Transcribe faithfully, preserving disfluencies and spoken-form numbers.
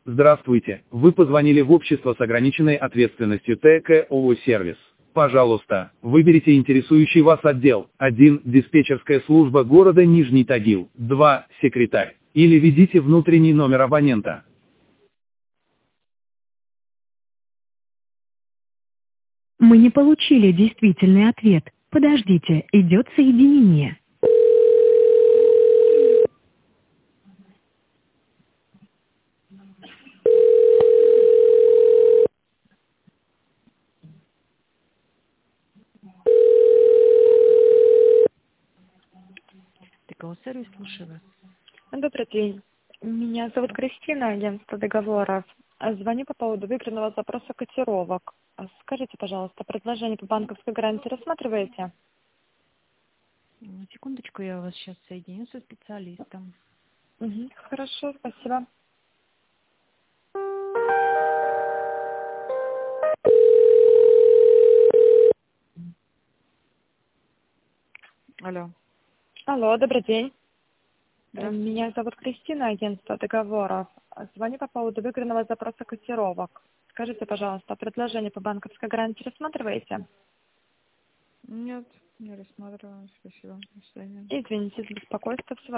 Здравствуйте, вы позвонили в общество с ограниченной ответственностью Т К О О «Сервис». Пожалуйста, выберите интересующий вас отдел. один. Диспетчерская служба города Нижний Тагил. два. Секретарь. Или введите внутренний номер абонента. Мы не получили действительный ответ. Подождите, идет соединение. ТКО сервис, слушаю вас. Добрый день. Меня зовут Кристина, агентство договоров. Звоню по поводу выигранного запроса котировок. Скажите, пожалуйста, предложение по банковской гарантии рассматриваете? Ну, секундочку, я вас сейчас соединю со специалистом. Угу, хорошо, спасибо. Алло. Алло, добрый день. Здравствуйте. Меня зовут Кристина, агентство договоров. Звоню по поводу выигранного запроса котировок. Скажите, пожалуйста, предложение по банковской гарантии рассматриваете? Нет, не рассматриваем. Спасибо. До свидания. Извините за беспокойство. Всего